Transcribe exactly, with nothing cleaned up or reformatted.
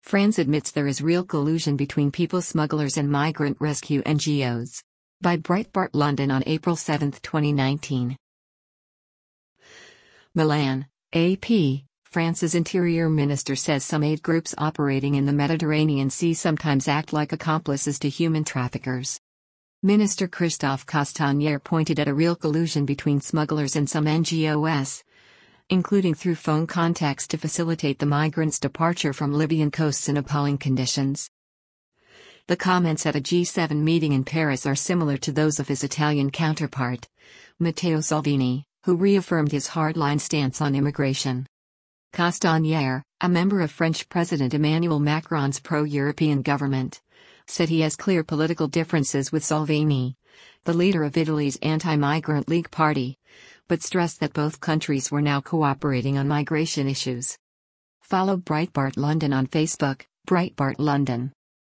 France admits there is real collusion between people smugglers and migrant rescue N G Os. By Breitbart London on April seventh, twenty nineteen. Milan, A P. France's interior minister says some aid groups operating in the Mediterranean Sea sometimes act like accomplices to human traffickers. Minister Christophe Castaner pointed at a real collusion between smugglers and some N G Os, including through phone contacts to facilitate the migrants' departure from Libyan coasts in appalling conditions. The comments at a G seven meeting in Paris are similar to those of his Italian counterpart, Matteo Salvini, who reaffirmed his hardline stance on immigration. Castaner, a member of French President Emmanuel Macron's pro-European government, said he has clear political differences with Salvini, the leader of Italy's anti-migrant League Party, but stressed that both countries were now cooperating on migration issues. Follow Breitbart London on Facebook, Breitbart London.